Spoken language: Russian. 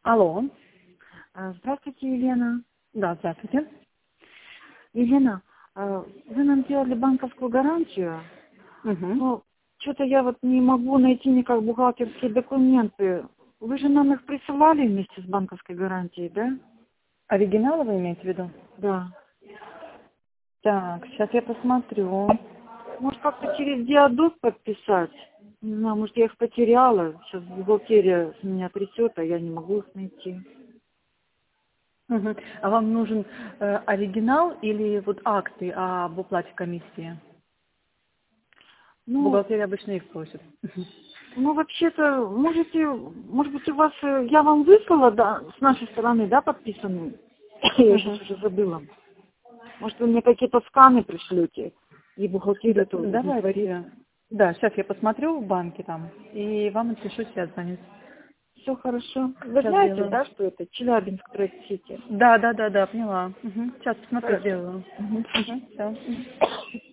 Алло. Здравствуйте, Елена. Да, здравствуйте. Елена, вы нам делали банковскую гарантию, Угу. но что-то я вот не могу найти никак бухгалтерские документы. Вы же нам их присылали вместе с банковской гарантией, да? Оригиналы вы имеете в виду? Да. Так, сейчас я посмотрю. Может, как-то через диадок подписать? Не знаю, может, я их потеряла. Сейчас бухгалтерия с меня трясет, а я не могу их найти. Угу. А вам нужен оригинал или вот акты об уплате комиссии? Ну, Бухгалтерия обычно их просит. ну, вообще-то, может быть, у вас, я вам выслала, да, с нашей стороны, да, подписанные? Я сейчас уже забыла. Может, вы мне какие-то сканы пришлете, и бухгалтерия тоже удовлетворит. Давайте. Да, сейчас я посмотрю в банке там, и вам отпишусь, я звоню. Все хорошо. Вы Сейчас знаете, сделаю. да, что это Челябинск Трейд-Сити? Да, поняла. Угу. Сейчас посмотрю, Хорошо. сделаю. Мгм. Угу, все.